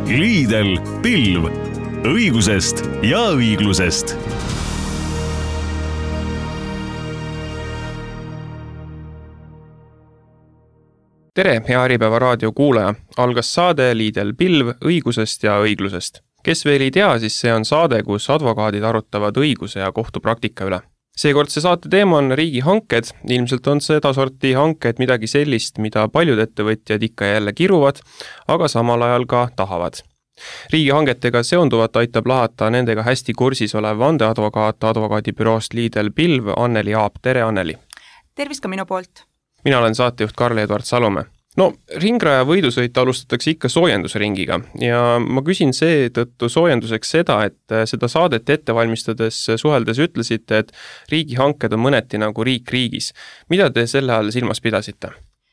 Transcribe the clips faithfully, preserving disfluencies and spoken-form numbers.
Lidl Pilv õigusest ja õiglusest. Tere, hea Äripäeva raadio kuulaja! Algas saade Lidl Pilv õigusest ja õiglusest. Kes veel ei tea, siis see on saade, kus advokaadid arutavad õiguse ja kohtupraktika üle. Seekord see saate teema on riigihanked. Ilmselt on sedasorti hanked midagi sellist, mida paljud ettevõtjad ikka ja jälle kiruvad, aga samal ajal ka tahavad. Riigihangetega seonduvat aitab lahata nendega hästi kursis olev vandeadvokaat advokaadibüroost Lidl Pilv, Anneli Aab. Tere, Anneli! Tervist ka minu poolt! Mina olen saatejuht Karl-Edvard Salumäe. No, ringraja võidusõit alustatakse ikka soojendusringiga ja ma küsin seetõttu soojenduseks seda, et seda saadet ette valmistades suheldes ütlesite, et riigihanked on mõneti nagu riik riigis. Mida te selle all silmas pidasite?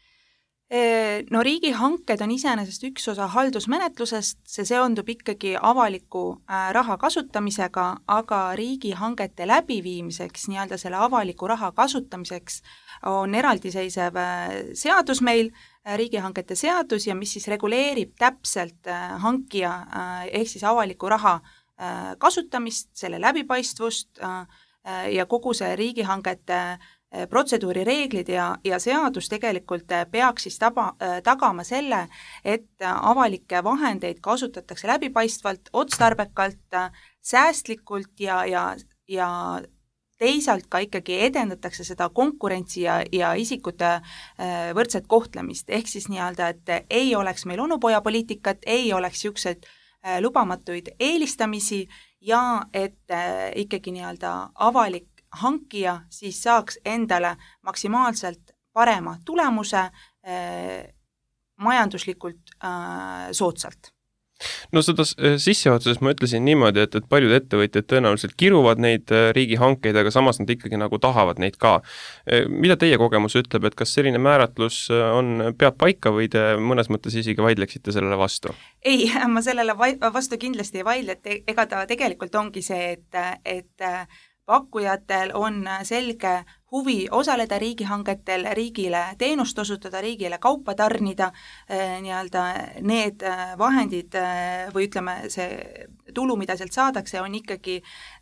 No riigihanked on iseenesest üks osa haldusmenetlusest, see seondub ikkagi avaliku raha kasutamisega, aga riigihangete läbiviimiseks, nii-öelda selle avaliku raha kasutamiseks on eraldiseisev seadus meil, riigihangete seadus, ja mis siis reguleerib täpselt hankija ehk siis avaliku raha kasutamist, selle läbipaistvust ja kogu see riigihangete protseduuri reeglid ja, ja seadus tegelikult peaks siis taba, tagama selle, et avalikke vahendeid kasutatakse läbipaistvalt, otstarbekalt, säästlikult ja, ja, ja teisalt ka ikkagi edendatakse seda konkurentsi ja, ja isikute võrdset kohtlemist, ehk siis nii-öelda, et ei oleks meil onupojapoliitikat, ei oleks niisuguseid lubamatuid eelistamisi ja et ikkagi nii-öelda avalik hankija siis saaks endale maksimaalselt parema tulemuse eh, majanduslikult eh, soodsalt. No seda sissejuhatuses ma ütlesin niimoodi, et, et paljud ettevõtjad tõenäoliselt kiruvad neid riigihankeid, aga samas nad ikkagi nagu tahavad neid ka. Mida teie kogemus ütleb, et kas selline määratlus on, peab paika või te mõnes mõttes isegi vaidleksite sellele vastu? Ei, ma sellele vastu kindlasti ei vaidle, et ega ta tegelikult ongi see, et, et pakkujatel on selge huvi osaleda riigihangetel, riigile teenust osutada, riigile kaupa tarnida, nii-öelda need vahendid või ütleme, see tulu, mida sealt saadakse, on ikkagi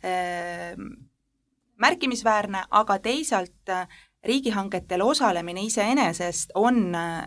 märkimisväärne, aga teisalt riigihangetel osalemine iseenesest on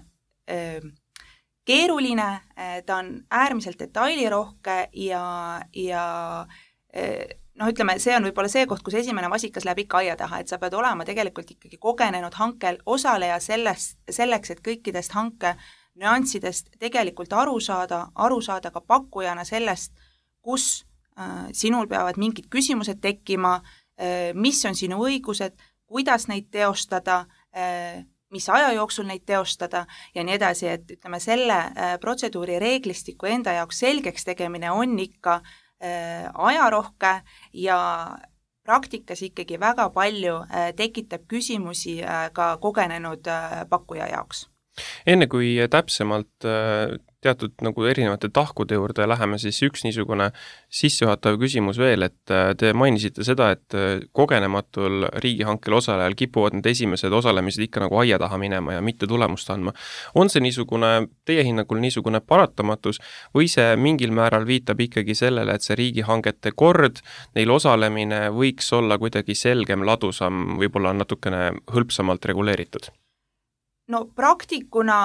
keeruline, ta on äärmiselt detailirohke ja, ja noh, ütleme, see on võib-olla see koht, kus esimene vasikas läheb ikka aia taha, et sa pead olema tegelikult ikkagi kogenenud hankel osaleja sellest, selleks, et kõikidest hanke nüanssidest tegelikult aru saada, aru saada ka pakkujana sellest, kus äh, sinul peavad mingid küsimused tekkima, äh, mis on sinu õigused, kuidas neid teostada, äh, mis aja jooksul neid teostada ja nii edasi, et ütleme, selle äh, protseduuri reeglistiku enda jaoks selgeks tegemine on ikka ajarohke ja praktikas ikkagi väga palju tekitab küsimusi ka kogenenud pakkuja jaoks. Enne kui täpsemalt teatud nagu erinevate tahkude juurde läheme, siis üks niisugune sissejuhatav küsimus veel, et te mainisite seda, et kogenematul riigihankel osalejal kipuvad need esimesed osalemised ikka nagu aia taha minema ja mitte tulemust andma. On see niisugune, teie hinnangul niisugune paratamatus või see mingil määral viitab ikkagi sellele, et see riigihangete kord, neil osalemine võiks olla kuidagi selgem, ladusam, võib-olla natukene hõlpsamalt reguleeritud? No praktikuna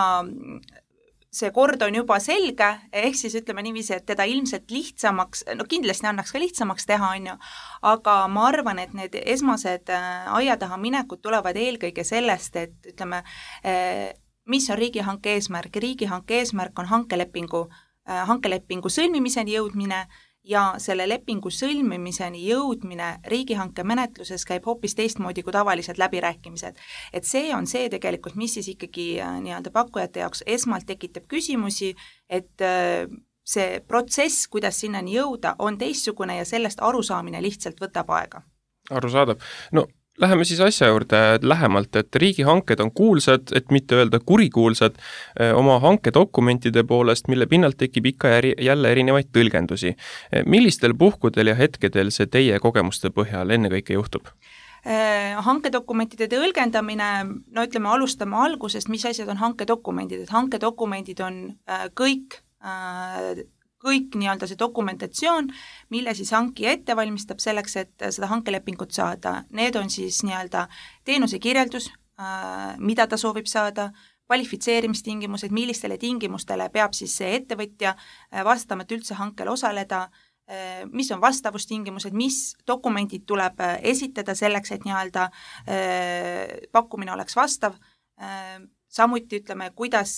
see kord on juba selge, ehk siis ütleme niiviisi, et teda ilmselt lihtsamaks, no kindlasti annaks ka lihtsamaks teha, on ju, aga ma arvan, et need esmased aia taha minekud tulevad eelkõige sellest, et ütleme, mis on riigihanke eesmärk. Riigihanke eesmärk on hankelepingu, hankelepingu sõlmimiseni jõudmine ja selle lepingu sõlmimiseni jõudmine riigihanke menetluses käib hoopis teistmoodi kui tavalised läbirääkimised. Et see on see tegelikult, mis siis ikkagi nii-öelda pakkujate jaoks esmalt tekitab küsimusi, et see protsess, kuidas sinnani jõuda, on teistsugune ja sellest arusaamine lihtsalt võtab aega. Arusaadav. No läheme siis asja juurde lähemalt, et riigihanked on kuulsad, et mitte öelda kurikuulsad oma hankedokumentide poolest, mille pinnalt tekib ikka jälle erinevaid tõlgendusi. Millistel puhkudel ja hetkedel see teie kogemuste põhjal ennekõike juhtub? Hankedokumentide tõlgendamine, no ütleme, alustame algusest, mis asjad on hankedokumendid, et hankedokumendid on kõik kõik nii-öelda see dokumentatsioon, mille siis hankija ette valmistab selleks, et seda hankelepingut saada. Need on siis nii-öelda teenuse kirjeldus, mida ta soovib saada, kvalifitseerimistingimused, millistele tingimustele peab siis see ettevõtja vastama, et üldse hankel osaleda, mis on vastavustingimused, mis dokumendid tuleb esitada selleks, et nii-öelda pakkumine oleks vastav. Samuti ütleme, kuidas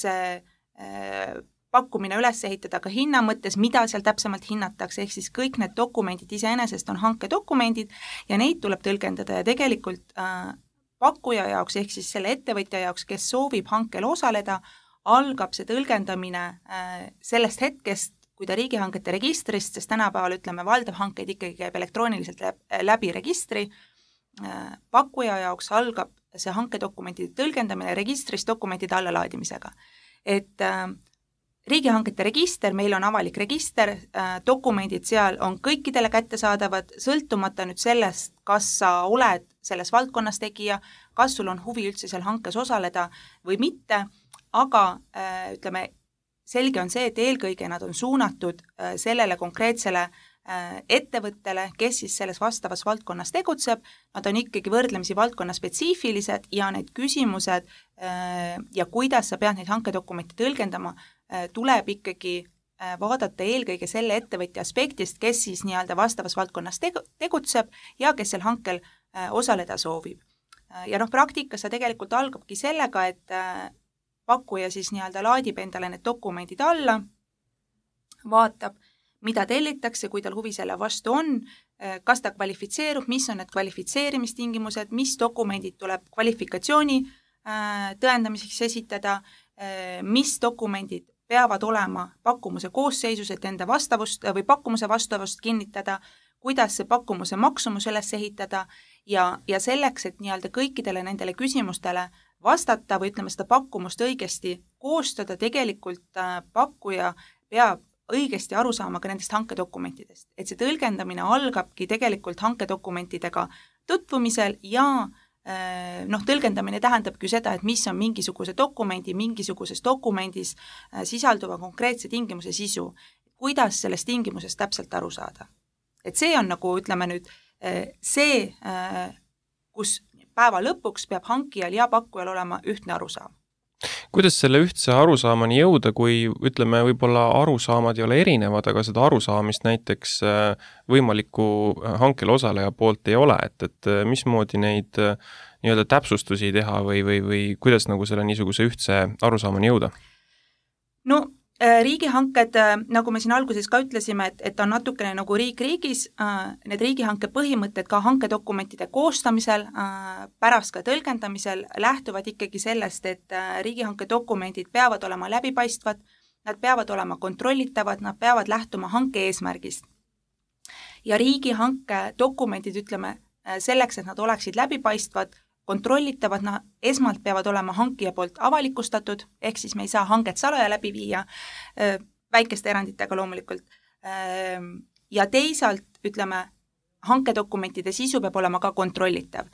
pakkumine üles ehitada ka hinna mõttes, mida seal täpsemalt hinnatakse, ehk siis kõik need dokumendid iseenesest on hankedokumendid ja neid tuleb tõlgendada ja tegelikult äh, pakkuja jaoks, ehk siis selle ettevõtja jaoks, kes soovib hankel osaleda, algab see tõlgendamine äh, sellest hetkest, kui ta riigihangete registrist, sest tänapäeval ütleme, valdav hankeid ikkagi käib elektrooniliselt läbi registri, äh, pakkuja jaoks algab see hankedokumentide tõlgendamine registris dokumentide allalaadimisega. Et äh, riigihangete register, meil on avalik register, dokumendid seal on kõikidele kättesaadavad, sõltumata nüüd sellest, kas sa oled selles valdkonnas tegija, kas sul on huvi üldse seal hankes osaleda või mitte, aga ütleme, selge on see, et eelkõige nad on suunatud sellele konkreetsele ettevõttele, kes siis selles vastavas valdkonnas tegutseb, nad on ikkagi võrdlemisi valdkonna spetsiifilised ja need küsimused ja kuidas sa pead neid hankedokumente tõlgendama, tuleb ikkagi vaadata eelkõige selle ettevõtja aspektist, kes siis nii-öelda vastavas valdkonnas tegutseb ja kes seal hankel osaleda soovib. Ja noh, praktikas see tegelikult algabki sellega, et pakkuja siis nii-öelda laadib endale need dokumendid alla, vaatab, mida tellitakse, kui tal huvi selle vastu on, kas ta kvalifitseerub, mis on need kvalifitseerimistingimused, mis dokumendid tuleb kvalifikatsiooni tõendamiseks esitada, mis dokumendid peavad olema pakkumuse koosseisus, et enda vastavust või pakkumuse vastavust kinnitada, kuidas see pakkumuse maksumus üles ehitada ja, ja selleks, et nii-öelda kõikidele nendele küsimustele vastata või ütleme seda pakkumust õigesti koostada, tegelikult pakkuja peab õigesti aru saama ka nendest hankedokumentidest. Et see tõlgendamine algabki tegelikult hankedokumentidega tutvumisel ja noh, tõlgendamine tähendabki seda, et mis on mingisuguse dokumendi, mingisuguses dokumendis sisalduva konkreetse tingimuse sisu, kuidas sellest tingimusest täpselt aru saada. Et see on nagu, ütleme nüüd, see, kus päeva lõpuks peab hankijal ja pakkujal olema ühtne arusaam. Kuidas selle ühtse arusaamani jõuda, kui ütleme, võib-olla arusaamad ei ole erinevad, aga seda arusaamist näiteks võimaliku hankel osaleja poolt ei ole, et, et mismoodi neid nii-öelda täpsustusi teha või, või, või kuidas nagu selle niisuguse ühtse arusaamani jõuda? No riigihanked, nagu me siin alguses ka ütlesime, et, et on natukene nagu riik riigis, need riigihanke põhimõtted ka hankedokumentide koostamisel, pärast ka tõlgendamisel lähtuvad ikkagi sellest, et riigihanke dokumendid peavad olema läbipaistvad, nad peavad olema kontrollitavad, nad peavad lähtuma hanke eesmärgist. Ja riigihanke dokumendid, ütleme, selleks, et nad oleksid läbipaistvad, kontrollitavad, nad esmalt peavad olema hankija poolt avalikustatud, ehk siis me ei saa hanget salaja läbi viia, väikeste eranditega loomulikult. Ja teisalt, ütleme, hankedokumentide sisu peab olema ka kontrollitav.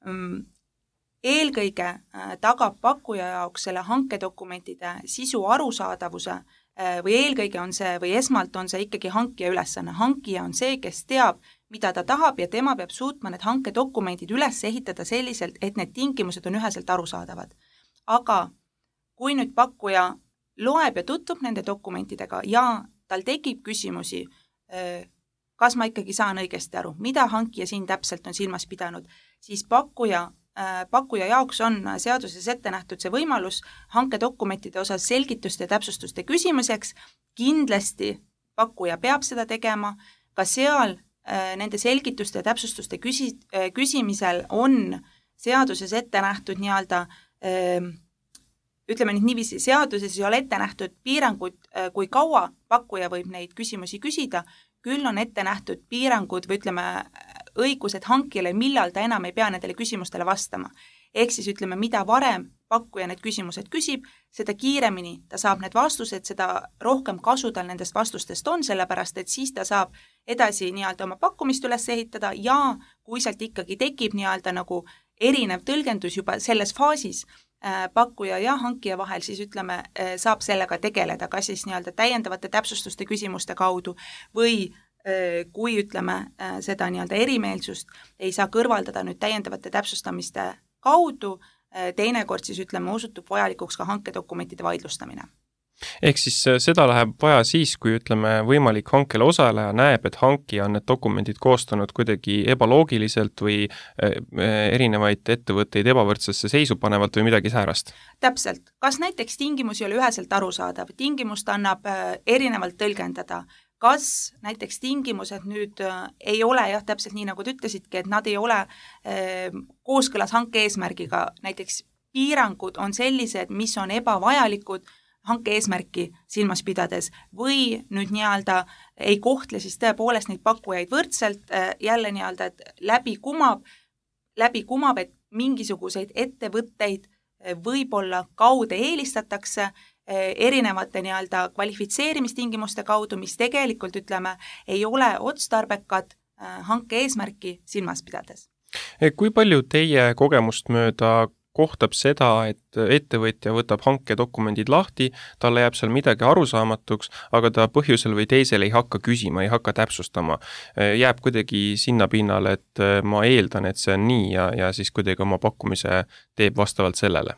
Eelkõige tagab pakkuja jaoks selle hankedokumentide sisu arusaadavuse või eelkõige on see, või esmalt on see ikkagi hankija ülesanne. Hankija on see, kes teab, mida ta tahab ja tema peab suutma need hankedokumendid üles ehitada selliselt, et need tingimused on üheselt arusaadavad. Aga kui nüüd pakkuja loeb ja tutvub nende dokumentidega ja tal tekib küsimusi, kas ma ikkagi saan õigesti aru, mida hankija siin täpselt on silmas pidanud, siis pakkuja, pakkuja jaoks on seaduses ette nähtud see võimalus hankedokumentide osas selgituste ja täpsustuste küsimuseks. Kindlasti pakkuja peab seda tegema, ka seal nende selgituste ja täpsustuste küsi, küsimisel on seaduses ette nähtud nii-öelda, ütleme nüüd niiviisi, seaduses ei ole ette nähtud piirangud, kui kaua pakkuja võib neid küsimusi küsida, küll on ette nähtud piirangud või ütleme õigused hankijale, millal ta enam ei pea nendele küsimustele vastama. Ehk siis ütleme, mida varem pakkuja need küsimused küsib, seda kiiremini ta saab need vastused, seda rohkem kasu tal nendest vastustest on, sellepärast et siis ta saab edasi nii-öelda oma pakkumist üles ehitada ja kui sealt ikkagi tekib nii-öelda nagu erinev tõlgendus juba selles faasis, pakkuja ja hankija vahel, siis ütleme, saab sellega tegeleda, kas siis nii-öelda täiendavate täpsustuste küsimuste kaudu või kui ütleme seda nii-öelda erimeelsust ei saa kõrvaldada nüüd täiendavate täpsustamiste kaudu, teinekord siis ütleme osutub vajalikuks ka hankedokumentide vaidlustamine. Ehk siis seda läheb vaja siis, kui ütleme võimalik hankele osaleja näeb, et hankija on need dokumendid koostanud kuidagi ebaloogiliselt või erinevaid ettevõtteid ebavõrdsesse seisu panevalt või midagi säärast. Täpselt. Kas näiteks tingimus ei ole üheselt arusaadav? Tingimust annab erinevalt tõlgendada. Kas näiteks tingimused nüüd ei ole, jah, täpselt nii nagu te ütlesidki, et nad ei ole kooskõlas hanke eesmärgiga. Näiteks piirangud on sellised, mis on ebavajalikud hanke eesmärki silmas pidades või nüüd nii-öelda ei kohtle siis tõepoolest neid pakkujaid võrdselt, jälle nii-öelda, et läbi kumab, läbi kumab, et mingisuguseid ettevõtteid võib-olla kaude eelistatakse erinevate nii-öelda kvalifitseerimistingimuste kaudu, mis tegelikult, ütleme, ei ole otstarbekad hanke eesmärki silmas pidades. Kui palju teie kogemust mööda kohtab seda, et ettevõtja võtab hankedokumendid lahti, talle jääb seal midagi arusaamatuks, aga ta põhjusel või teisel ei hakka küsima, ei hakka täpsustama. Jääb kuidagi sinna pinnale, et ma eeldan, et see on nii ja, ja siis kuidagi oma pakkumise teeb vastavalt sellele.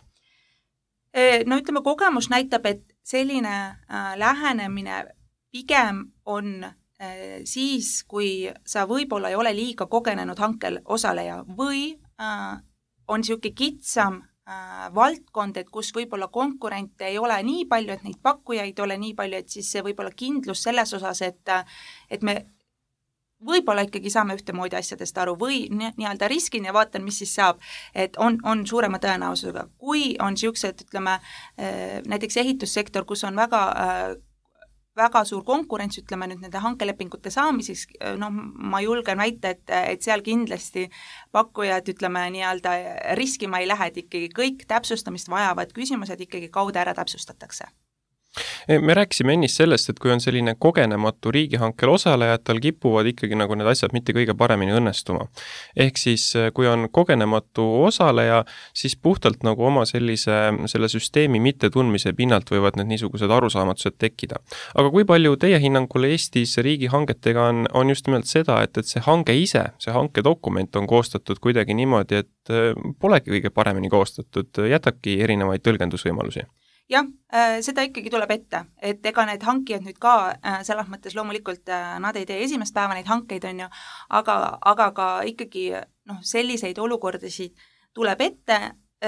No ütleme, kogemus näitab, et selline lähenemine pigem on siis, kui sa võib-olla ei ole liiga kogenenud hankel osaleja või on niisugune kitsam äh, valdkond, et kus võib-olla konkurente ei ole nii palju, et neid pakkujaid ei ole nii palju, et siis see võib-olla kindlus selles osas, et, et me võib-olla ikkagi saame ühtemoodi asjadest aru või nii-öelda riskin ja vaatan, mis siis saab, et on, on suurema tõenäosusega. Kui on niisugused, ütleme, äh, näiteks ehitussektor, kus on väga äh, väga suur konkurents, ütleme nüüd nende hankelepingute saamiseks, noh, ma julgen väita, et, et seal kindlasti pakkujad, ütleme, nii-öelda riskima ei lähe, et ikkagi kõik täpsustamist vajavad küsimused ikkagi kaude ära täpsustatakse. Me rääkisime ennist sellest, et kui on selline kogenematu riigihankel osaleja, et tal kipuvad ikkagi nagu need asjad mitte kõige paremini õnnestuma. Ehk siis, kui on kogenematu osaleja, siis puhtalt nagu oma sellise, selle süsteemi mittetundmise pinnalt võivad need niisugused arusaamatused tekkida. Aga kui palju teie hinnangul Eestis riigihangetega on, on just nimelt seda, et, et see hange ise, see hankedokument on koostatud kuidagi niimoodi, et polegi kõige paremini koostatud, jätabki erinevaid tõlgendusvõimalusi? Jah, seda ikkagi tuleb ette, et ega need hankijad nüüd ka selles mõttes loomulikult nad ei tee esimest päeva neid hankeid, on ju, aga, aga ka ikkagi noh, selliseid olukordasid tuleb ette,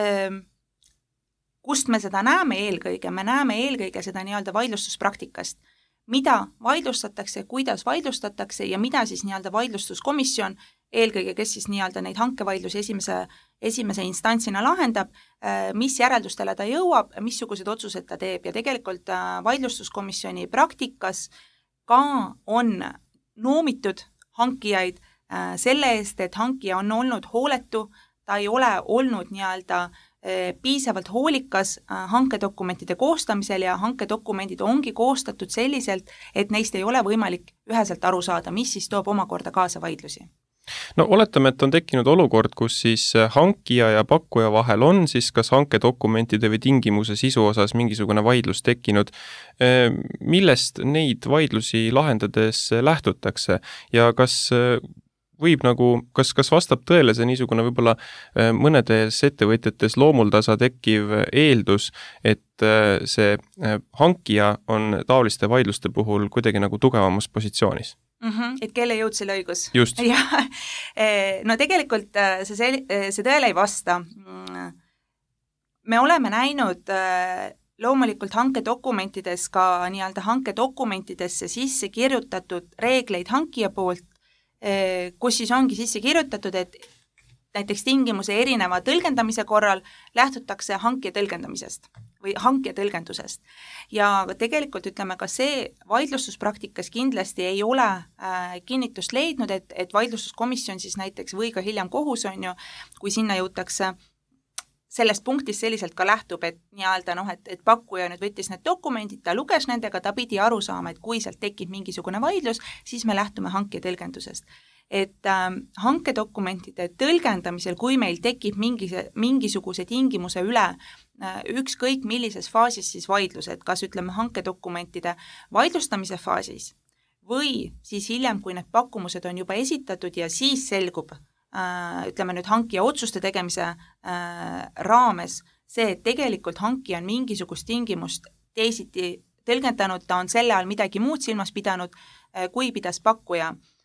kust me seda näeme eelkõige, me näeme eelkõige seda nii-öelda vaidlustuspraktikast, mida vaidlustatakse, kuidas vaidlustatakse ja mida siis nii-öelda vaidlustuskomisjon, eelkõige, kes siis nii-öelda neid hankevaidlusi esimese, esimese instantsina lahendab, mis järeldustele ta jõuab, missugused otsused ta teeb ja tegelikult vaidlustuskomisjoni praktikas ka on noomitud hankijaid selle eest, et hankija on olnud hooletu, ta ei ole olnud nii-öelda piisavalt hoolikas hankedokumentide koostamisel ja hankedokumendid ongi koostatud selliselt, et neist ei ole võimalik üheselt aru saada, mis siis toob omakorda kaasa vaidlusi. No oletame, et on tekkinud olukord, kus siis hankija ja pakkuja vahel on siis kas hankedokumentide või tingimuse sisu osas mingisugune vaidlus tekkinud. Millest neid vaidlusi lahendades lähtutakse ja kas võib nagu, kas, kas vastab tõele see niisugune võib-olla mõnedes ettevõtjates loomuldasa tekkiv eeldus, et see hankija on taoliste vaidluste puhul kuidagi nagu tugevamas positsioonis? Mm-hmm, et kelle jõud selle õigus? Just. Ja, no tegelikult see, see tõele ei vasta. Me oleme näinud loomulikult hankedokumentides ka nii-öelda hankedokumentidesse sisse kirjutatud reegleid hankija poolt, kus siis ongi sisse kirjutatud, et näiteks tingimuse erineva tõlgendamise korral lähtutakse hankija tõlgendamisest või hankija tõlgendusest. Ja tegelikult ütleme ka see vaidlustuspraktikas kindlasti ei ole äh, kinnitust leidnud, et, et vaidlustuskomisjon siis näiteks või ka hiljem kohus on ju, kui sinna jõutakse sellest punktist selliselt ka lähtub, et nii-öelda noh, et, et pakkuja nüüd võttis need dokumendid, ta luges nendega, ta pidi aru saama, et kui sealt tekib mingisugune vaidlus, siis me lähtume hankija tõlgendusest. et äh, hankedokumentide tõlgendamisel, kui meil tekib mingi, mingisuguse tingimuse üle äh, ükskõik millises faasis siis vaidlus, et kas ütleme hankedokumentide vaidlustamise faasis või siis hiljem, kui need pakkumused on juba esitatud ja siis selgub, äh, ütleme nüüd hankija otsuste tegemise äh, raames see, et tegelikult hankija on mingisugust tingimust teisiti tõlgendanud, ta on selle all midagi muud silmas pidanud, kui pidas pakkuja,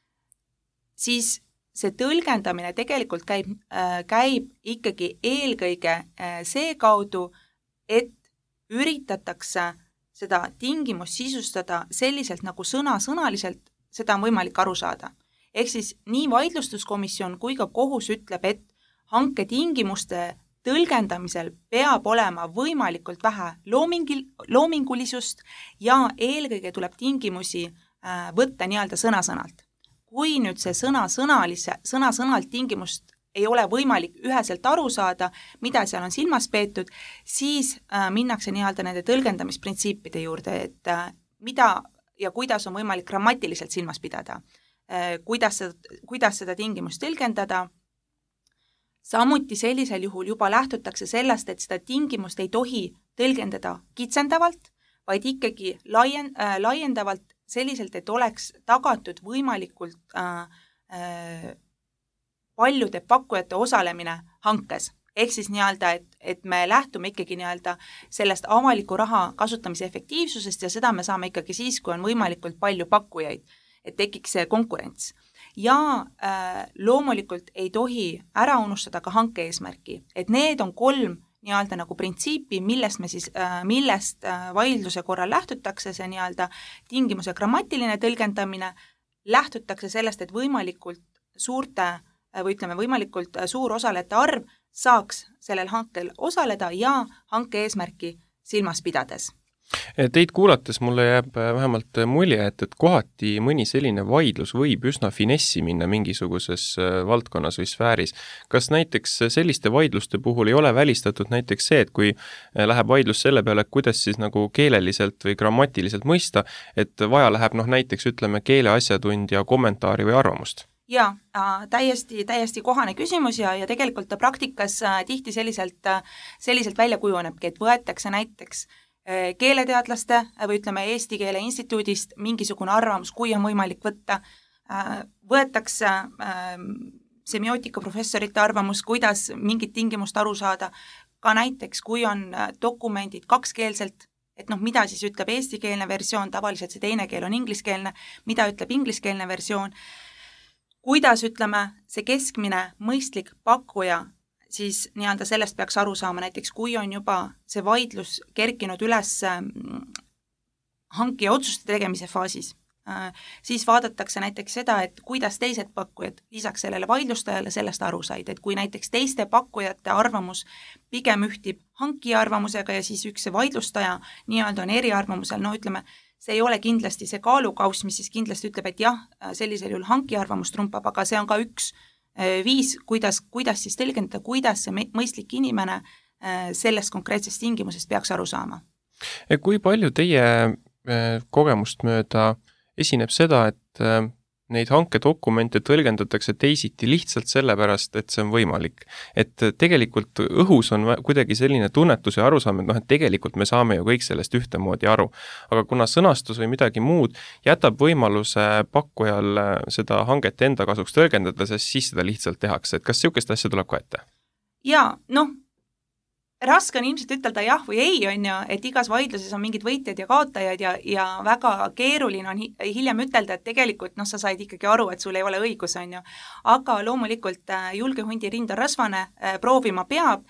siis see tõlgendamine tegelikult käib, käib ikkagi eelkõige see kaudu, et üritatakse seda tingimust sisustada selliselt, nagu sõna-sõnaliselt seda on võimalik aru saada. Ehk siis nii vaidlustuskomisjon kui ka kohus ütleb, et hanke tingimuste tõlgendamisel peab olema võimalikult vähe loomingil, loomingulisust ja eelkõige tuleb tingimusi äh, võtta nii-öelda sõna-sõnalt. Kui nüüd see sõna-sõnalise, sõna-sõnalt tingimust ei ole võimalik üheselt aru saada, mida seal on silmas peetud, siis äh, minnakse nii-öelda nende tõlgendamisprintsiipide juurde, et äh, mida ja kuidas on võimalik grammatiliselt silmas pidada, äh, kuidas, kuidas seda tingimust tõlgendada. Samuti sellisel juhul juba lähtutakse sellest, et seda tingimust ei tohi tõlgendada kitsendavalt, vaid ikkagi laien, äh, laiendavalt selliselt, et oleks tagatud võimalikult äh, äh, paljude pakkujate osalemine hankes. Ehk siis nii-öelda, et, et me lähtume ikkagi nii-öelda sellest avaliku raha kasutamise efektiivsusest ja seda me saame ikkagi siis, kui on võimalikult palju pakkujaid, et tekiks see konkurents. Ja äh, loomulikult ei tohi ära unustada ka hanke eesmärki, et need on kolm nii-öelda nagu printsiipi, millest, me siis, äh, millest äh, vaidluse korral lähtutakse, see nii-öelda tingimuse grammatiline tõlgendamine, lähtutakse sellest, et võimalikult suurte äh, või ütleme, võimalikult suur osalejate arv saaks sellel hankel osaleda ja hanke eesmärki silmas pidades. Teid kuulates mulle jääb vähemalt mulje, et, et kohati mõni selline vaidlus võib üsna finessi minna mingisuguses valdkonnas või sfääris. Kas näiteks selliste vaidluste puhul ei ole välistatud näiteks see, et kui läheb vaidlus selle peale, kuidas siis nagu keeleliselt või grammatiliselt mõista, et vaja läheb noh näiteks ütleme keeleasjatundja kommentaari või arvamust? Jaa, täiesti, täiesti kohane küsimus ja, ja tegelikult ta praktikas tihti selliselt, selliselt välja kujunebki, et võetakse näiteks keeleteadlaste või ütleme Eesti Keele Instituudist mingisugune arvamus, kui on võimalik võtta, võetakse semiootikaprofessorite arvamus, kuidas mingit tingimust aru saada, ka näiteks, kui on dokumendid kakskeelselt, et noh, mida siis ütleb eestikeelne versioon, tavaliselt see teine keel on ingliskeelne, mida ütleb ingliskeelne versioon, kuidas ütleme see keskmine mõistlik pakkuja siis nii-öelda sellest peaks aru saama, näiteks kui on juba see vaidlus kerkinud üles hankija otsuste tegemise faasis, siis vaadatakse näiteks seda, et kuidas teised pakkujad lisaks sellele vaidlustajale sellest aru said, et kui näiteks teiste pakkujate arvamus pigem ühtib hankija arvamusega ja siis üks see vaidlustaja nii-öelda on eriarvamusel, no ütleme, see ei ole kindlasti see kaalukaus, mis siis kindlasti ütleb, et jah, sellisel juhul hankija arvamus trumpab, aga see on ka üks viis, kuidas, kuidas siis tõlgendada, kuidas see mõistlik inimene sellest konkreetsest tingimusest peaks aru saama. Kui palju teie kogemust mööda esineb seda, et neid hankedokumente tõlgendatakse teisiti lihtsalt sellepärast, et see on võimalik. Et tegelikult õhus on kuidagi selline tunnetus ja arusaam, et noh, et tegelikult me saame ju kõik sellest ühtemoodi aru. Aga kuna sõnastus või midagi muud jätab võimaluse pakkujal seda hanget enda kasuks tõlgendada, siis seda lihtsalt tehakse. Et kas niisugust asja tuleb ka ette? Jaa, noh, raske on ilmselt ütelda jah või ei, on ju, et igas vaidluses on mingid võitjad ja kaotajad ja, ja väga keeruline on hiljem ütelda, et tegelikult noh, sa said ikkagi aru, et sul ei ole õigus, on ju. Aga loomulikult julge hundi rind on rasvane, proovima peab,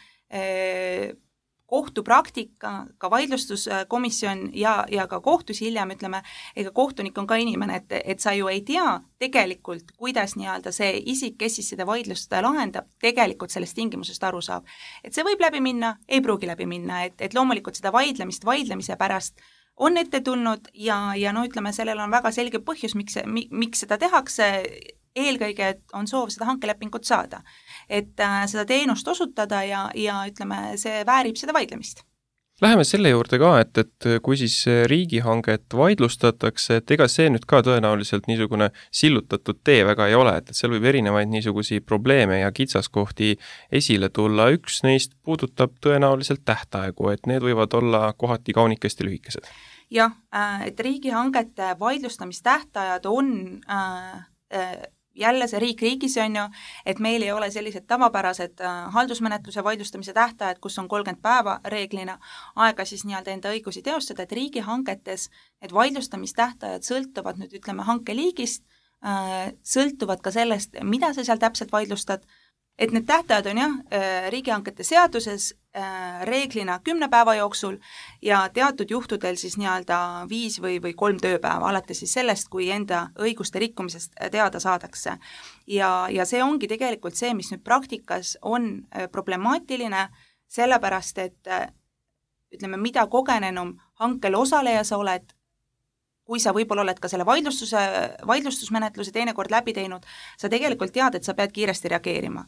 kohtupraktika, ka vaidlustuskomisjon ja, ja ka kohtus hiljem, ütleme, ega kohtunik on ka inimene, et, et sa ju ei tea tegelikult, kuidas nii-öelda see isik, kes siis seda vaidlust lahendab, tegelikult sellest tingimusest aru saab. Et see võib läbi minna, ei pruugi läbi minna, et, et loomulikult seda vaidlemist vaidlemise pärast on ette tulnud ja, ja no ütleme, sellel on väga selge põhjus, miks, miks seda tehakse, eelkõige on soov seda hankelepingut saada, et äh, seda teenust osutada ja, ja ütleme, see väärib seda vaidlemist. Läheme selle juurde ka, et, et kui siis riigihanget vaidlustatakse, et ega see nüüd ka tõenäoliselt niisugune sillutatud tee väga ei ole, et, et seal võib erinevaid niisugusi probleeme ja kitsaskohti esile tulla. Üks neist puudutab tõenäoliselt tähtaegu, et need võivad olla kohati kaunikesti lühikesed. Jah, et riigihangete vaidlustamistähtajad on äh, äh, jälle see riik riigis on ju, et meil ei ole sellised tavapärased äh, haldusmenetluse vaidlustamise tähtajad, kus on kolmkümmend päeva reeglina aega siis nii-öelda enda õigusi teostada, et riigihangetes need vaidlustamistähtajad sõltuvad nüüd ütleme hanke liigist, äh, sõltuvad ka sellest, mida sa seal täpselt vaidlustad, et need tähtajad on jah, riigihankete seaduses reeglina kümne päeva jooksul ja teatud juhtudel siis nii-öelda viis või, või kolm tööpäeva, alates siis sellest, kui enda õiguste rikkumisest teada saadakse. Ja, ja see ongi tegelikult see, mis nüüd praktikas on problemaatiline, sellepärast et ütleme, mida kogenenum hankel osaleja sa oled, kui sa võib-olla oled ka selle vaidlustuse, vaidlustusmenetluse teinekord läbi teinud, sa tegelikult tead, et sa pead kiiresti reageerima.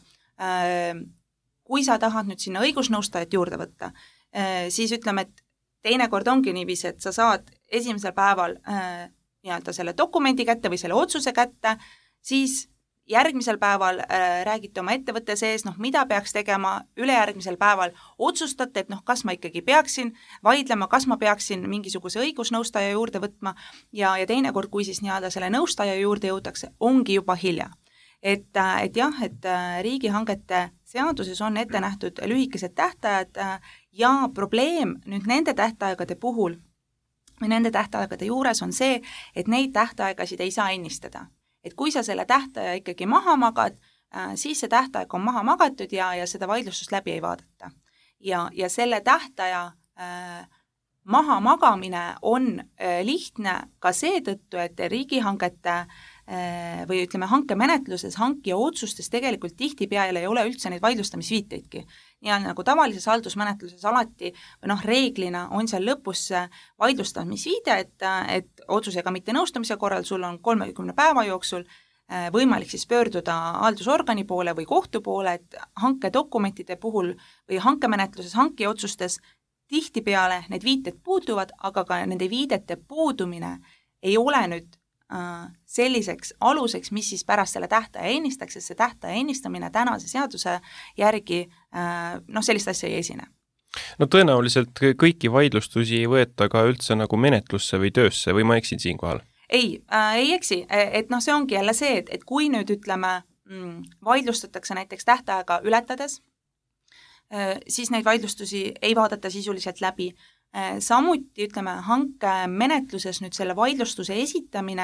Kui sa tahad nüüd sinna õigusnõustajat juurde võtta, siis ütleme, et teinekord ongi niiviisi, et sa saad esimesel päeval nii-öelda selle dokumendi kätte või selle otsuse kätte, siis järgmisel päeval äh, räägite oma ettevõtte sees, noh, mida peaks tegema, ülejärgmisel päeval otsustate, et noh, kas ma ikkagi peaksin vaidlema, kas ma peaksin mingisuguse õigusnõustaja juurde võtma ja, ja teinekord, kui siis nii-öelda selle nõustaja juurde jõutakse, ongi juba hilja. Et, et jah, et riigihangete seaduses on ette nähtud lühikesed tähtajad ja probleem nüüd nende tähtaegade puhul või nende tähtaegade juures on see, et neid tähtaegasid ei saa ennistada. Et kui sa selle tähtaja ikkagi maha magad, siis see tähtaeg on maha magatud ja, ja seda vaidlustust läbi ei vaadata. Ja, ja selle tähtaja äh, maha magamine on äh, lihtne ka seetõttu, et riigihangete äh, või ütleme hankemenetluses, hankija otsustes tegelikult tihtipeale ei ole üldse neid vaidlustamisviiteidki. Ja nagu tavalises haldusmenetluses alati, või noh, reeglina on seal lõpus vaidlustamisviide, et, et otsusega mitte nõustamise korral sul on kolmekümne päeva jooksul võimalik siis pöörduda haldusorgani poole või kohtu poole, et hankedokumentide puhul või hankemenetluses hankija otsustes tihtipeale need viited puuduvad, aga ka nende viidete puudumine ei ole nüüd selliseks aluseks, mis siis pärast selle tähtaja ennistaks, sest see tähtaja ennistamine tänase seaduse järgi noh, sellist asja ei esine. No tõenäoliselt kõiki vaidlustusi ei võeta ka üldse nagu menetlusse või töösse või ma eksin siinkohal? Ei, äh, ei eksi, et noh, see ongi jälle see, et, et kui nüüd ütleme, mm, vaidlustatakse näiteks tähtaega ületades, äh, siis neid vaidlustusi ei vaadata sisuliselt läbi. Samuti, ütleme, hanke menetluses nüüd selle vaidlustuse esitamine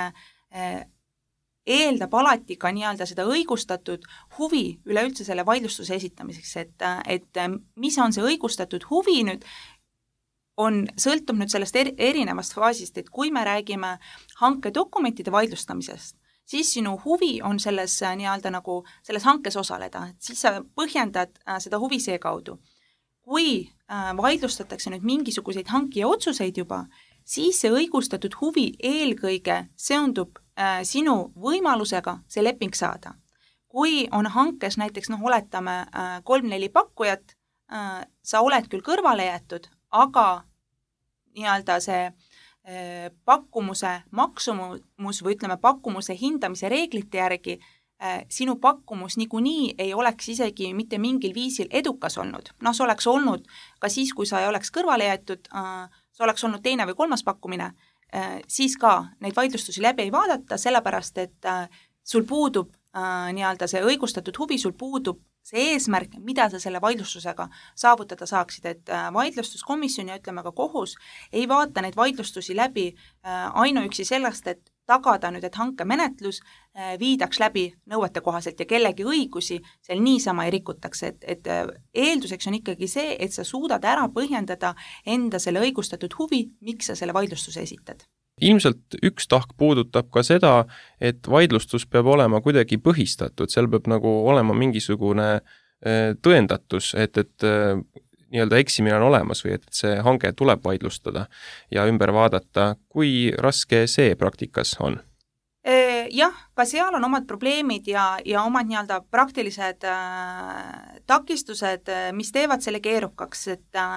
eeldab alati ka nii-öelda seda õigustatud huvi üleüldse selle vaidlustuse esitamiseks, et, et mis on see õigustatud huvi nüüd, on, sõltub nüüd sellest er, erinevast faasist, et kui me räägime hankedokumentide vaidlustamisest, siis sinu huvi on selles nii-öelda nagu selles hankes osaleda, et siis sa põhjendad seda huvi seekaudu. Kui vaidlustatakse nüüd mingisuguseid hankija otsuseid juba, siis see õigustatud huvi eelkõige seondub äh, sinu võimalusega see leping saada. Kui on hankes näiteks, noh, oletame äh, kolm-neli pakkujat, äh, sa oled küll kõrvale jäetud, aga nii-öelda see äh, pakkumuse maksumus või ütleme pakkumuse hindamise reeglite järgi sinu pakkumus niikuinii ei oleks isegi mitte mingil viisil edukas olnud. Noh, see oleks olnud ka siis, kui sa ei oleks kõrvale jäetud, see oleks olnud teine või kolmas pakkumine, siis ka neid vaidlustusi läbi ei vaadata, sellepärast et sul puudub nii-öelda see õigustatud huvi, sul puudub see eesmärk, mida sa selle vaidlustusega saavutada saaksid, et vaidlustuskomisjon ja ütleme ka kohus ei vaata neid vaidlustusi läbi ainuüksi sellest, et tagada nüüd, et hankemenetlus viidaks läbi nõuete kohaselt ja kellegi õigusi seal niisama ei rikutaks, et, et eelduseks on ikkagi see, et sa suudad ära põhjendada enda selle õigustatud huvi, miks sa selle vaidlustuse esitad. Ilmselt üks tahk puudutab ka seda, et vaidlustus peab olema kuidagi põhistatud, seal peab nagu olema mingisugune tõendatus, et, et nii-öelda eksimine on olemas või et see hange tuleb vaidlustada ja ümber vaadata, kui raske see praktikas on? Jah, ka seal on omad probleemid ja, ja omad nii-öelda praktilised äh, takistused, mis teevad selle keerukaks, et äh,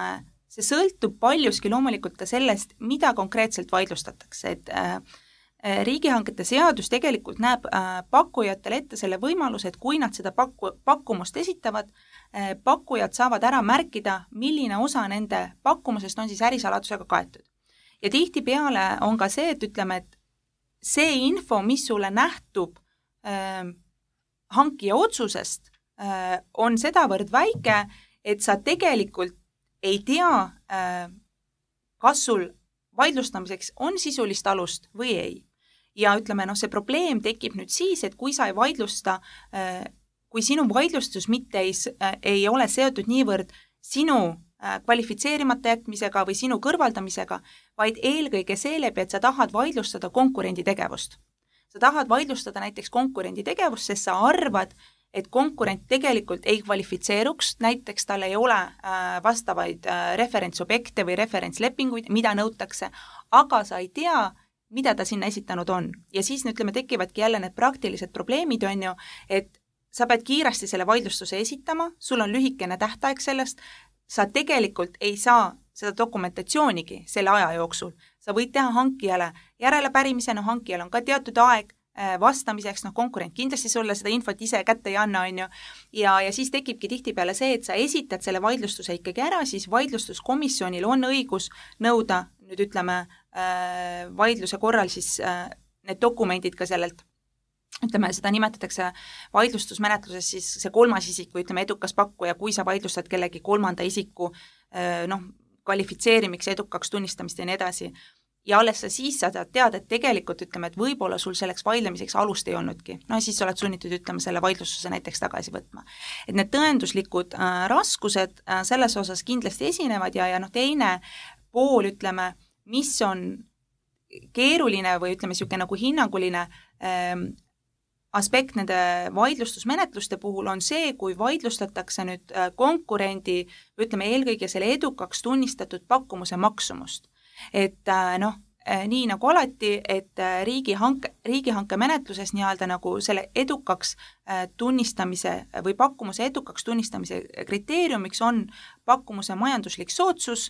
see sõltub paljuski loomulikult sellest, mida konkreetselt vaidlustatakse, et äh, riigihangete seadus tegelikult näeb äh, pakkujatele ette selle võimaluse, et kui nad seda pakku, pakkumust esitavad, äh, pakkujad saavad ära märkida, milline osa nende pakkumusest on siis ärisaladusega kaetud. Ja tihtipeale on ka see, et ütleme, et see info, mis sulle nähtub äh, hankija otsusest, äh, on sedavõrd väike, et sa tegelikult ei tea, äh, kas sul vaidlustamiseks on sisulist alust või ei. Ja ütleme, noh, see probleem tekib nüüd siis, et kui sa ei vaidlusta, kui sinu vaidlustus mitte ei, ei ole seotud niivõrd sinu kvalifitseerimata jätmisega või sinu kõrvaldamisega, vaid eelkõige seeläbi, et sa tahad vaidlustada konkurendi tegevust. Sa tahad vaidlustada näiteks konkurendi tegevust, sest sa arvad, et konkurent tegelikult ei kvalifitseeruks, näiteks tal ei ole vastavaid referentsobjekte või referentslepinguid, mida nõutakse, aga sa ei tea, mida ta sinna esitanud on. Ja siis, ütleme, tekivadki jälle need praktilised probleemid, on ju, et sa pead kiiresti selle vaidlustuse esitama, sul on lühikene tähtaeg sellest, sa tegelikult ei saa seda dokumentatsioonigi selle aja jooksul. Sa võid teha hankijale järelepärimise, no hankijal on ka teatud aeg vastamiseks, noh, konkurent kindlasti sulle seda infot ise kätte ei anna, on ju, ja, ja siis tekibki tihtipeale see, et sa esitad selle vaidlustuse ikkagi ära, siis vaidlustuskomisjonil on õigus nõuda, nüüd ütleme, vaidluse korral siis need dokumendid ka sellelt, ütleme, seda nimetatakse vaidlustusmenetluses siis see kolmas isik või ütleme edukas pakkuja, kui sa vaidlustad kellegi kolmanda isiku noh, kvalifitseerimiks, edukaks tunnistamist ja nii edasi. Ja alles sa siis saad teada, et tegelikult ütleme, et võib-olla sul selleks vaidlemiseks alust ei olnudki. No siis oled sunnitud ütleme selle vaidlustuse näiteks tagasi võtma. Et need tõenduslikud äh, raskused äh, selles osas kindlasti esinevad ja, ja noh, teine pool, ütleme, mis on keeruline või ütleme siuke nagu hinnanguline ähm, aspekt nende vaidlustusmenetluste puhul on see, kui vaidlustatakse nüüd äh, konkurendi, ütleme eelkõige selle edukaks tunnistatud pakkumuse maksumust. Et noh, nii nagu alati, et riigihanke, riigihanke menetluses nii-öelda nagu selle edukaks tunnistamise või pakkumuse edukaks tunnistamise kriteeriumiks on pakkumuse majanduslik soodsus.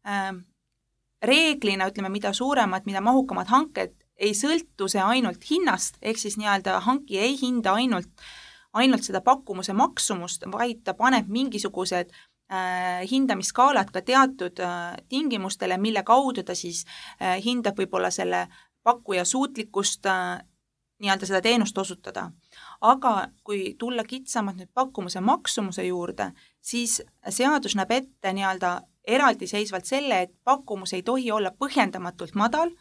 Reeglina, ütleme, mida suuremad, mida mahukamad hanked, ei sõltu see ainult hinnast, ehk siis nii-öelda hanki ei hinda ainult, ainult seda pakkumuse maksumust, vaid ta paneb mingisugused hindamiskaalad ka teatud tingimustele, mille kaudu ta siis hindab võib-olla selle pakkuja suutlikkust nii-öelda seda teenust osutada. Aga kui tulla kitsamalt nüüd pakkumuse maksumuse juurde, siis seadus näeb ette nii-öelda eraldiseisvalt selle, et pakkumus ei tohi olla põhjendamatult madal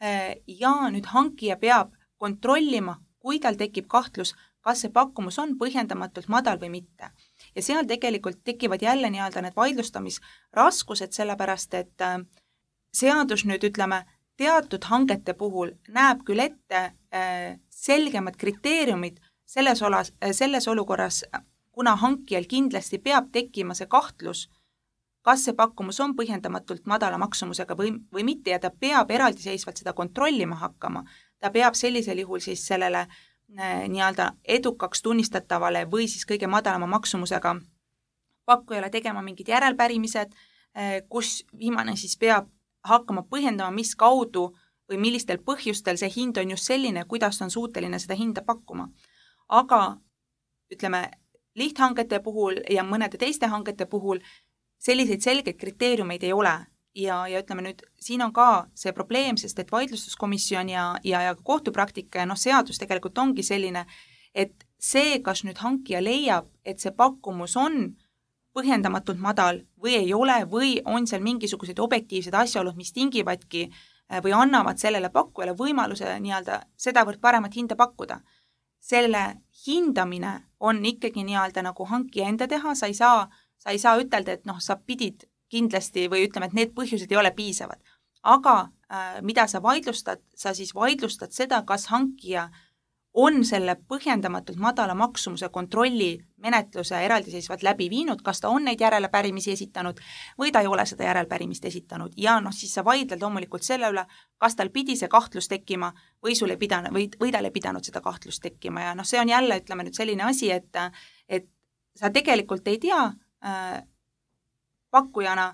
ja nüüd hankija peab kontrollima, kui tal tekib kahtlus, kas see pakkumus on põhjendamatult madal või mitte. Ja seal tegelikult tekivad jälle nii-öelda need vaidlustamisraskused, sellepärast et seadus nüüd ütleme teatud hangete puhul näeb küll ette selgemad kriteeriumid selles, olas, selles olukorras, kuna hankijal kindlasti peab tekkima see kahtlus, kas see pakkumus on põhjendamatult madala maksumusega või, või mitte ja ta peab eraldiseisvalt seda kontrollima hakkama. Ta peab sellisel juhul siis sellele nii-öelda edukaks tunnistatavale või siis kõige madalama maksumusega pakkujale tegema mingid järelpärimised, kus viimane siis peab hakkama põhjendama, mis kaudu või millistel põhjustel see hind on just selline, kuidas on suuteline seda hinda pakkuma. Aga ütleme, lihthangete puhul ja mõnede teiste hangete puhul selliseid selgeid kriteeriumeid ei ole. Ja, ja ütleme nüüd, siin on ka see probleem, sest et vaidlustuskomisjon ja, ja, ja kohtupraktika ja noh, seadus tegelikult ongi selline, et see, kas nüüd hankija leiab, et see pakkumus on põhjendamatult madal või ei ole või on seal mingisugused objektiivsed asjaolud, mis tingivadki või annavad sellele pakkujale võimaluse nii-öelda sedavõrd paremat hinda pakkuda. Selle hindamine on ikkagi nii-öelda nagu hankija enda teha, sa ei saa, sa ei saa ütelda, et noh, sa pidid kindlasti või ütleme, et need põhjused ei ole piisavad. Aga äh, mida sa vaidlustad, sa siis vaidlustad seda, kas hankija on selle põhjendamatult madala maksumuse kontrolli menetluse eraldiseisvalt läbi viinud, kas ta on neid järelepärimisi esitanud või ta ei ole seda järelpärimist esitanud. Ja noh, siis sa vaidled loomulikult selle üle, kas tal pidi see kahtlus tekkima või, sul ei pidanud, või, või tal ei pidanud seda kahtlust tekkima. Ja noh, see on jälle, ütleme nüüd selline asi, et, et sa tegelikult ei tea äh, pakkujana,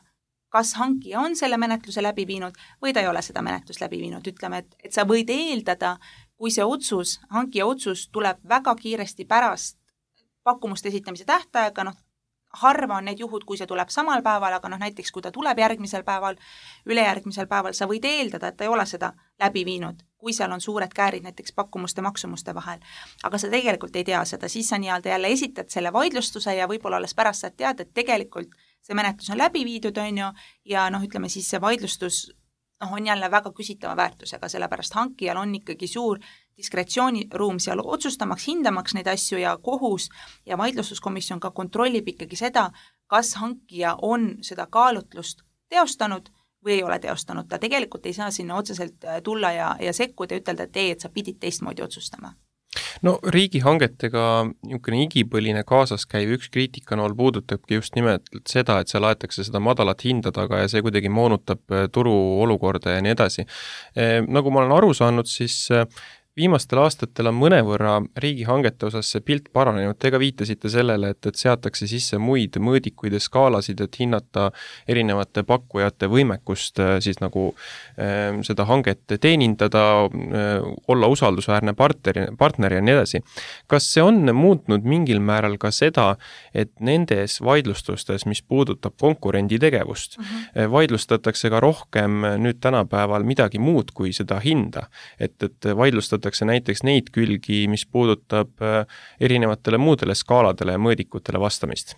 kas hankija on selle menetluse läbi viinud või ta ei ole seda menetlust läbi viinud. Ütleme, et, et sa võid eeldada, kui see otsus, hankija otsus tuleb väga kiiresti pärast pakkumuste esitamise tähtaega, noh, harva on need juhud, kui see tuleb samal päeval, aga noh, näiteks kui ta tuleb järgmisel päeval, ülejärgmisel päeval, sa võid eeldada, et ta ei ole seda läbi viinud, kui seal on suured käärid näiteks pakkumuste maksumuste vahel. Aga sa tegelikult ei tea seda, siis sa nii-öelda jälle esitad selle vaidlustuse ja võib-olla alles pärast saad teada, et tegelikult see menetlus on läbi viidud, on ju, ja noh, ütleme siis see vaidlustus noh, on jälle väga küsitava väärtusega, sellepärast hankijal on ikkagi suur diskretsiooniruum seal otsustamaks, hindamaks neid asju ja kohus ja vaidlustuskomisjon ka kontrollib ikkagi seda, kas hankija on seda kaalutlust teostanud või ei ole teostanud. Ta tegelikult ei saa sinna otseselt tulla ja, ja sekkuda ja ütelda, et ei, et sa pidid teistmoodi otsustama. No riigihangetega niisugune igipõline kaasas käiv üks kriitikanool puudutabki just nimelt seda, et seal aetakse seda madalat hinda taga ja see kuidagi moonutab turu olukorda ja nii edasi. Nagu ma olen aru saanud, siis viimastel aastatel on mõnevõrra riigihangete osas see pilt paranenud. Te ka viitasite sellele, et, et seatakse sisse muid mõõdikuid ja skaalasid, et hinnata erinevate pakkujate võimekust siis nagu äh, seda hanget teenindada, äh, olla usaldusväärne partner, partner ja nii edasi. Kas see on muutnud mingil määral ka seda, et nendes vaidlustustes, mis puudutab konkurendi tegevust, uh-huh. vaidlustatakse ka rohkem nüüd tänapäeval midagi muud kui seda hinda, et, et vaidlustatakse näiteks neid külgi, mis puudutab erinevatele muudele skaaladele ja mõõdikutele vastamist?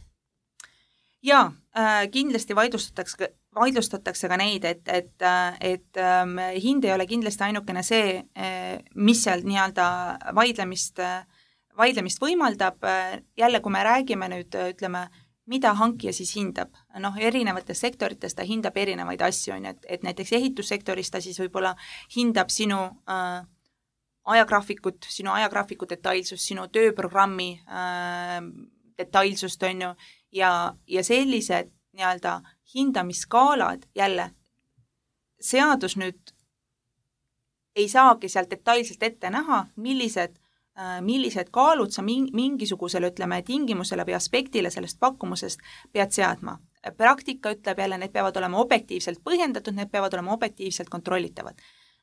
Jaa, kindlasti vaidlustatakse, vaidlustatakse ka neid, et, et, et hind ei ole kindlasti ainukene see, mis seal nii-öelda vaidlemist, vaidlemist võimaldab. Jälle, kui me räägime nüüd, ütleme, mida hankija siis hindab? Noh, erinevates sektorites ta hindab erinevaid asju, et, et näiteks ehitussektoris ta siis võib-olla hindab sinu äh, ajagraafikut, sinu ajagraafiku detailsust, sinu tööprogrammi äh, detailsust, on ju, ja, ja sellised nii-öelda hindamisskaalad, jälle, seadus nüüd ei saagi sealt detailselt ette näha, millised, äh, millised kaalud sa mingisugusele, ütleme, tingimusele või aspektile sellest pakkumusest pead seadma. Praktika ütleb jälle, need peavad olema objektiivselt põhjendatud, need peavad olema objektiivselt kontrollitavad.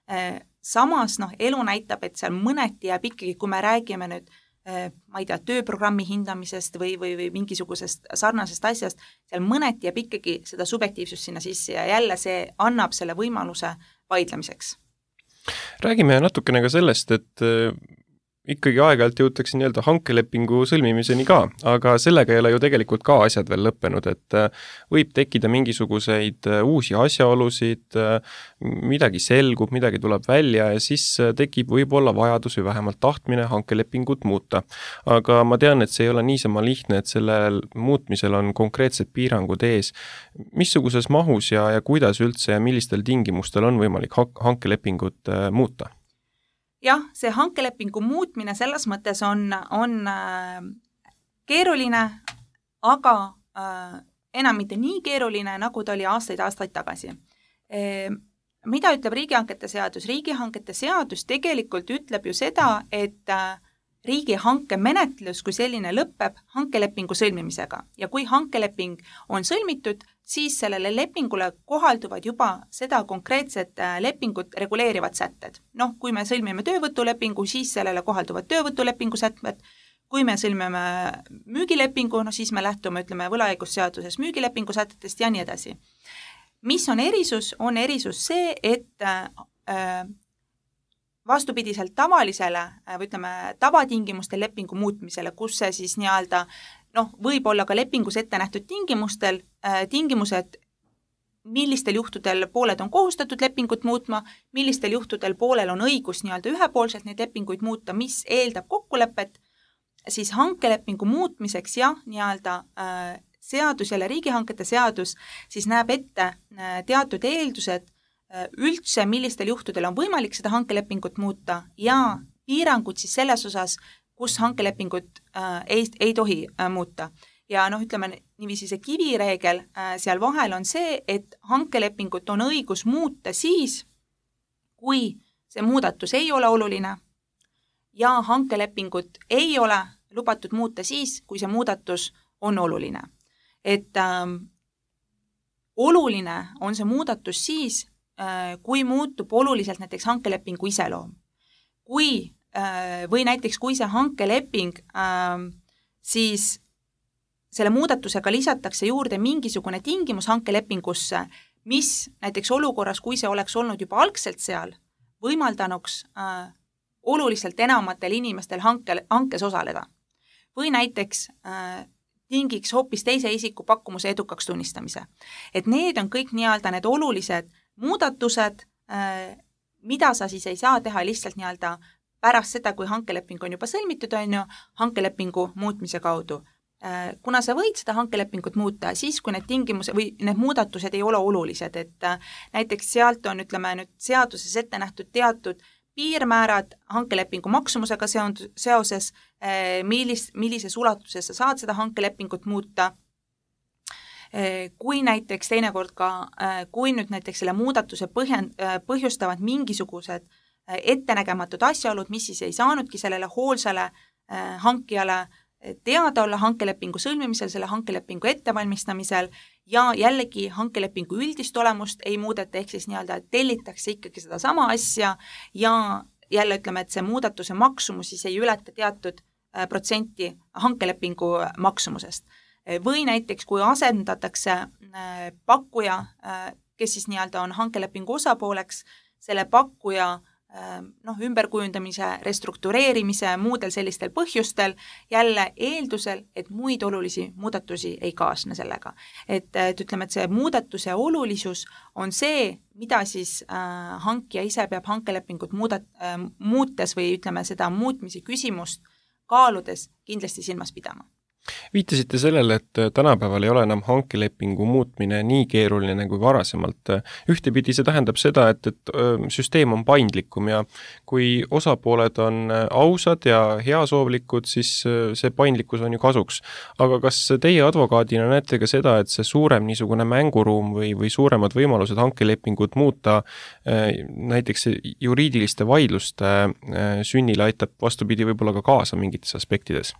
Samas, noh, elu näitab, et seal mõneti jääb ikkagi, kui me räägime nüüd, ma ei tea, tööprogrammi hindamisest või, või, või mingisugusest sarnasest asjast, seal mõneti jääb ikkagi seda subjektiivsust sinna sisse ja jälle see annab selle võimaluse vaidlemiseks. Räägime natukene ka sellest, et ikkagi aeg-ajalt jõutakse nii-öelda hankelepingu sõlmimiseni ka, aga sellega ei ole ju tegelikult ka asjad veel lõppenud, et võib tekkida mingisuguseid uusi asjaolusid, midagi selgub, midagi tuleb välja ja siis tekib võib-olla vajadus või vähemalt tahtmine hankelepingut muuta. Aga ma tean, et see ei ole niisama lihtne, et sellel muutmisel on konkreetsed piirangud ees. Missuguses mahus ja, ja kuidas üldse ja millistel tingimustel on võimalik hankelepingut muuta? Jah, see hankelepingu muutmine selles mõttes on, on äh, keeruline, aga äh, enam mitte nii keeruline, nagu ta oli aastaid-aastaid tagasi. E, mida ütleb riigihangete seadus? Riigihangete seadus tegelikult ütleb ju seda, et äh, riigihanke menetlus kui selline lõpeb hankelepingu sõlmimisega ja kui hankeleping on sõlmitud, siis sellele lepingule kohalduvad juba seda konkreetset lepingut reguleerivad sätted. Noh, kui me sõlmime töövõtulepingu, siis sellele kohalduvad töövõtulepingu sätted. Kui me sõlmime müügilepingu, no siis me lähtume, ütleme, võlaõigusseaduses müügilepingu sätetest ja nii edasi. Mis on erisus? On erisus see, et äh, vastupidiselt tavalisele, või ütleme, tavatingimuste lepingu muutmisele, kus see siis nii-öelda noh, võib olla ka lepingus ette nähtud tingimustel, äh, tingimused, millistel juhtudel pooled on kohustatud lepingut muutma, millistel juhtudel poolel on õigus nii-öelda ühepoolselt neid lepinguid muuta, mis eeldab kokkulepet, siis hankelepingu muutmiseks jah, nii-öelda äh, seadus, jälle riigihankete seadus, siis näeb ette äh, teatud eeldused äh, üldse, millistel juhtudel on võimalik seda hankelepingut muuta ja piirangud siis selles osas, kus hankelepingut äh, ei, ei tohi äh, muuta. Ja noh, ütleme niiviisi see kivireegel äh, seal vahel on see, et hankelepingut on õigus muuta siis, kui see muudatus ei ole oluline ja hankelepingut ei ole lubatud muuta siis, kui see muudatus on oluline. Et ähm, oluline on see muudatus siis, kui muutub oluliselt näiteks hankelepingu iseloom. Kui, või näiteks kui see hankeleping, siis selle muudatusega lisatakse juurde mingisugune tingimus hankelepingusse, mis näiteks olukorras, kui see oleks olnud juba algselt seal, võimaldanuks oluliselt enamatel inimestel hanke, hankes osaleda. Või näiteks tingiks hoopis teise isiku pakkumuse edukaks tunnistamise. Et need on kõik nii-öelda need olulised muudatused, mida sa siis ei saa teha lihtsalt nii-öelda pärast seda, kui hankeleping on juba sõlmitud, on ju, hankelepingu muutmise kaudu. Kuna sa võid seda hankelepingut muuta, siis kui need tingimused või need muudatused ei ole olulised, et näiteks sealt on, ütleme nüüd, seaduses ette nähtud teatud piirmäärad hankelepingu maksumusega seoses, millis, millises ulatuses sa saad seda hankelepingut muuta, kui näiteks teinekord ka, kui nüüd näiteks selle muudatuse põhjend, põhjustavad mingisugused ettenägematud asjaolud, mis siis ei saanudki sellele hoolsale hankijale teada olla hankelepingu sõlmimisel, selle hankelepingu ettevalmistamisel ja jällegi hankelepingu üldist olemust ei muudeta, ehk siis nii-öelda tellitakse ikkagi seda sama asja ja jälle ütleme, et see muudatuse maksumus siis ei ületa teatud protsenti hankelepingu maksumusest. Või näiteks, kui asendatakse pakkuja, kes siis nii-öelda on hankelepingu osapooleks, selle pakkuja noh, ümberkujundamise, restruktureerimise, muudel sellistel põhjustel, jälle eeldusel, et muid olulisi muudatusi ei kaasne sellega. Et, et ütleme, et see muudatuse olulisus on see, mida siis äh, hankija ise peab hankelepingut muudat, äh, muutes või ütleme seda muutmise küsimust kaaludes kindlasti silmas pidama. Viitasite sellele, et tänapäeval ei ole enam hankelepingu muutmine nii keeruline kui varasemalt. Ühtepidi see tähendab seda, et, et süsteem on paindlikum ja kui osapooled on ausad ja heasoovlikud, siis see paindlikkus on ju kasuks. Aga kas teie advokaadina näete ka seda, et see suurem niisugune mänguruum või, või suuremad võimalused hankelepingut muuta näiteks juriidiliste vaidluste sünnile aitab vastupidi võib-olla ka kaasa mingites aspektides?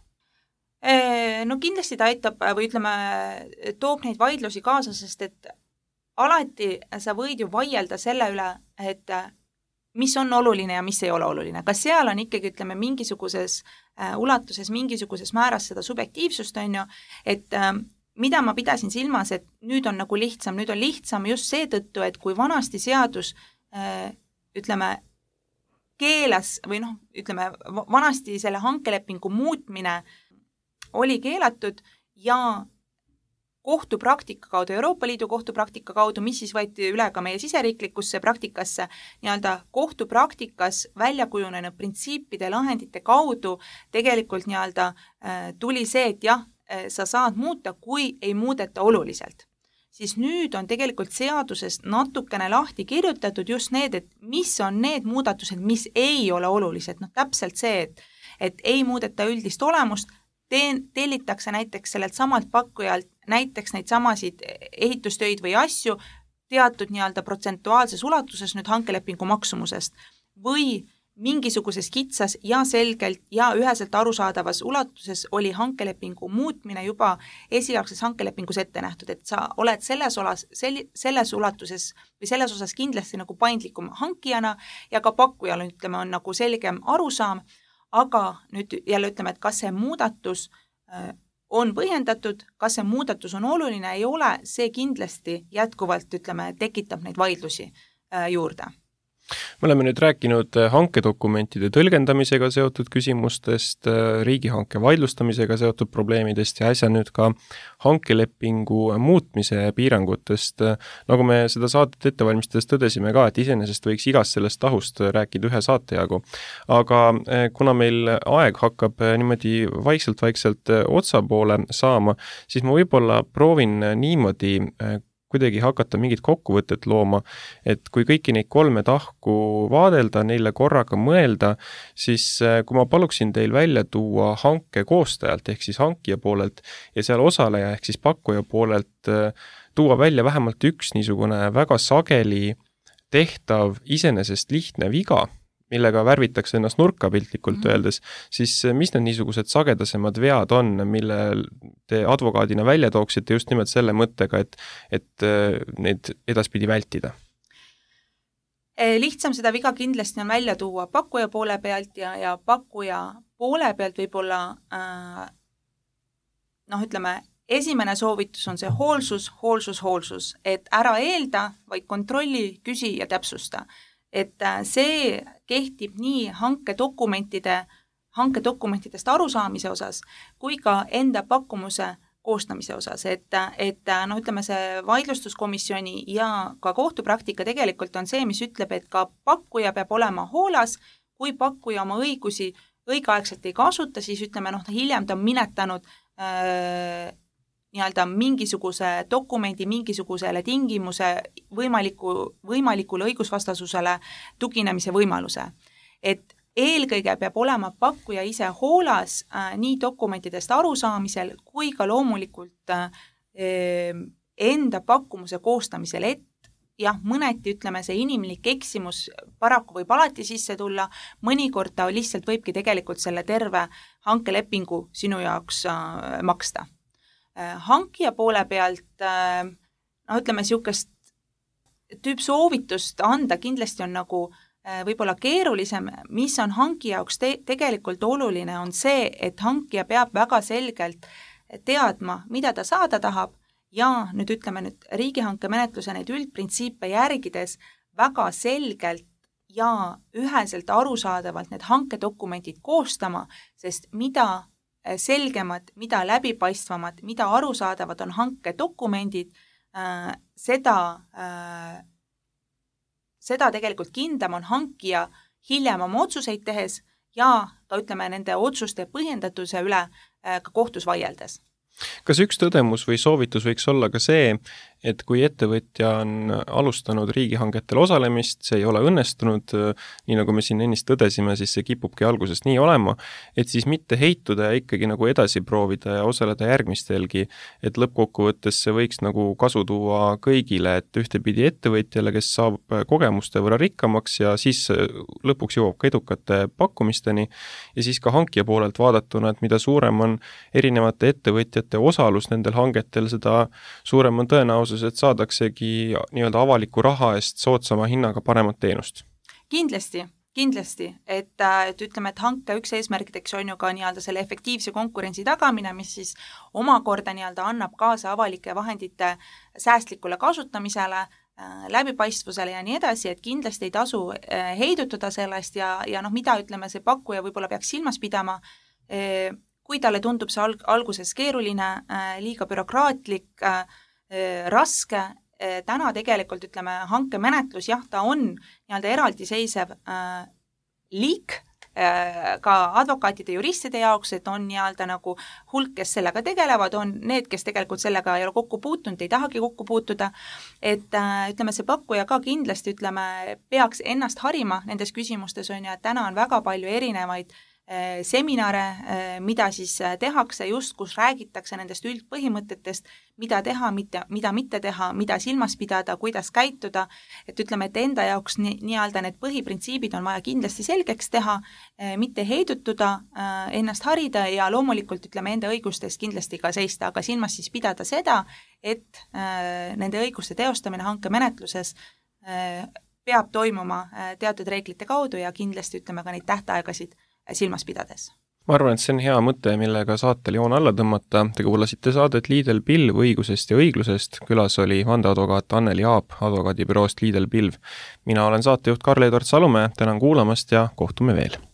No kindlasti ta aitab või ütleme, toob neid vaidlusi kaasa, sest et alati sa võid ju vaielda selle üle, et mis on oluline ja mis ei ole oluline. Kas seal on ikkagi, ütleme, mingisuguses ulatuses, mingisuguses määras seda subjektiivsust, on ju, et mida ma pidasin silmas, et nüüd on nagu lihtsam, nüüd on lihtsam just seetõttu, et kui vanasti seadus, ütleme, keelas või noh, ütleme, vanasti selle hankelepingu muutmine oli keelatud ja kohtupraktika kaudu, Euroopa Liidu kohtupraktika kaudu, mis siis võeti üle ka meie siseriiklikusse praktikasse, nii-öelda kohtupraktikas välja kujunenud printsiipide lahendite kaudu tegelikult nii-öelda tuli see, et jah, sa saad muuta, kui ei muudeta oluliselt. Siis nüüd on tegelikult seadusest natukene lahti kirjutatud just need, et mis on need muudatused, mis ei ole olulised. Noh, täpselt see, et, et ei muudeta üldist olemust, Teen, tellitakse näiteks sellelt samalt pakkujalt näiteks neid samasid ehitustöid või asju teatud nii-öelda protsentuaalses ulatuses nüüd hankelepingu maksumusest või mingisuguses kitsas ja selgelt ja üheselt arusaadavas ulatuses oli hankelepingu muutmine juba esialgses hankelepingus ette nähtud, et sa oled selles, olas, sel, selles ulatuses või selles osas kindlasti nagu paindlikum hankijana ja ka pakkujal ütleme, on nagu selgem arusaam, aga nüüd jälle ütleme, et kas see muudatus on põhjendatud, kas see muudatus on oluline, ei ole, see kindlasti jätkuvalt, ütleme, tekitab neid vaidlusi juurde. Me oleme nüüd rääkinud hankedokumentide tõlgendamisega seotud küsimustest, riigihanke vaidlustamisega seotud probleemidest ja äsja nüüd ka hankelepingu muutmise piirangutest. Nagu me seda saadet ette valmistades tõdesime ka, et iseenesest võiks igast sellest tahust rääkida ühe saate jagu. Aga kuna meil aeg hakkab niimoodi vaikselt-vaikselt otsapoole saama, siis ma võib-olla proovin niimoodi kuidagi hakata mingit kokkuvõtet looma, et kui kõiki neid kolme tahku vaadelda, neile korraga mõelda, siis kui ma paluksin teil välja tuua hanke koostajalt ehk siis hankija poolelt ja seal osaleja ehk siis pakkuja poolelt tuua välja vähemalt üks niisugune väga sageli tehtav iseenesest lihtne viga, millega värvitakse ennast nurka piltlikult mm-hmm. öeldes, siis mis need niisugused sagedasemad vead on, mille te advokaadina välja tooksite just nimelt selle mõttega, et, et neid edaspidi vältida? Lihtsam seda viga kindlasti on välja tuua pakkuja poole pealt ja, ja pakkuja poole pealt võib-olla äh, noh, ütleme, esimene soovitus on see hoolsus, hoolsus, hoolsus, et ära eelda, vaid kontrolli, küsi ja täpsusta. Et see kehtib nii hankedokumentide, hankedokumentidest arusaamise osas kui ka enda pakkumuse koostamise osas, et, et no ütleme, see vaidlustuskomisjoni ja ka kohtupraktika tegelikult on see, mis ütleb, et ka pakkuja peab olema hoolas, kui pakkuja oma õigusi õigeaegselt ei kasuta, siis ütleme, noh, hiljem ta on minetanud äh, nii-öelda mingisuguse dokumendi, mingisugusele tingimuse võimaliku, võimalikule õigusvastasusele tuginemise võimaluse. Et eelkõige peab olema pakkuja ise hoolas äh, nii dokumentidest arusaamisel kui ka loomulikult äh, enda pakkumuse koostamisel, et jah, mõneti ütleme, see inimlik eksimus paraku võib alati sisse tulla, mõnikord ta lihtsalt võibki tegelikult selle terve hankelepingu sinu jaoks äh, maksta. Hankija poole pealt, no ütleme, niisugust tüüpsoovitust anda kindlasti on nagu võib-olla keerulisem, mis on hankija jaoks te- tegelikult oluline, on see, et hankija peab väga selgelt teadma, mida ta saada tahab ja nüüd ütleme nüüd riigihanke menetluse neid üldprintsiipe järgides väga selgelt ja üheselt arusaadavalt need hankedokumendid koostama, sest mida selgemad, mida läbipaistvamad, mida arusaadavad on hankedokumendid, äh, seda, äh, seda tegelikult kindlam on hankija hiljem oma otsuseid tehes ja ka ütleme nende otsuste põhjendatuse üle äh, ka kohtus vaieldes. Kas üks tõdemus või soovitus võiks olla ka see, et kui ettevõtja on alustanud riigihangetel osalemist, see ei ole õnnestunud, nii nagu me siin ennist tõdesime, siis see kipubki algusest nii olema, et siis mitte heituda ja ikkagi nagu edasi proovida ja osaleda järgmistelgi, et lõppkokkuvõttes see võiks nagu kasu tuua kõigile, et ühtepidi ettevõtjale, kes saab kogemuste võrra rikkamaks ja siis lõpuks jõuab ka edukate pakkumisteni ja siis ka hankija poolelt vaadatuna, et mida suurem on erinevate ettevõtjate osalus nendel hangetel, seda suurem on tõenäosus, et saadaksegi nii-öelda avaliku raha eest soodsama hinnaga paremat teenust. Kindlasti, kindlasti, et, et ütleme, et hanke üks eesmärkideks on ju ka nii-öelda selle efektiivse konkurentsi tagamine, mis siis omakorda nii-öelda annab kaasa avalike vahendite säästlikule kasutamisele, läbipaistvusele ja nii edasi, et kindlasti ei tasu heidutada sellest ja, ja noh, mida ütleme, see pakkuja võib-olla peaks silmas pidama, kui talle tundub see alg- alguses keeruline, liiga bürokraatlik, raske, täna tegelikult ütleme hankemenetlus, jah, ta on nii-öelda eraldiseisev äh, liik äh, ka advokaatide juristide jaoks, et on nii-öelda nagu hulk, kes sellega tegelevad, on need, kes tegelikult sellega ei ole kokku puutunud, ei tahagi kokku puutuda, et äh, ütleme, see pakkuja ka kindlasti ütleme, peaks ennast harima nendes küsimustes, on ju, et täna on väga palju erinevaid seminare, mida siis tehakse just, kus räägitakse nendest üldpõhimõtetest, mida teha, mitte, mida mitte teha, mida silmas pidada, kuidas käituda, et ütleme, et enda jaoks nii, nii-öelda need põhiprintsiibid on vaja kindlasti selgeks teha, mitte heidutuda, ennast harida ja loomulikult ütleme enda õigustest kindlasti ka seista, aga silmas siis pidada seda, et nende õiguste teostamine hankemenetluses peab toimuma teatud reeglite kaudu ja kindlasti ütleme ka neid tähtaegasid silmas pidades. Ma arvan, et see on hea mõte, millega saatel joon alla tõmmata. Te kuulasite saadet Liidel Pilv õigusest ja õiglusest. Külas oli vandeadvokaat Anneli Aab advokaadibüroost Liidel Pilv. Mina olen saatejuht Karl-Edward Salumäe, tänan kuulamast ja kohtume veel.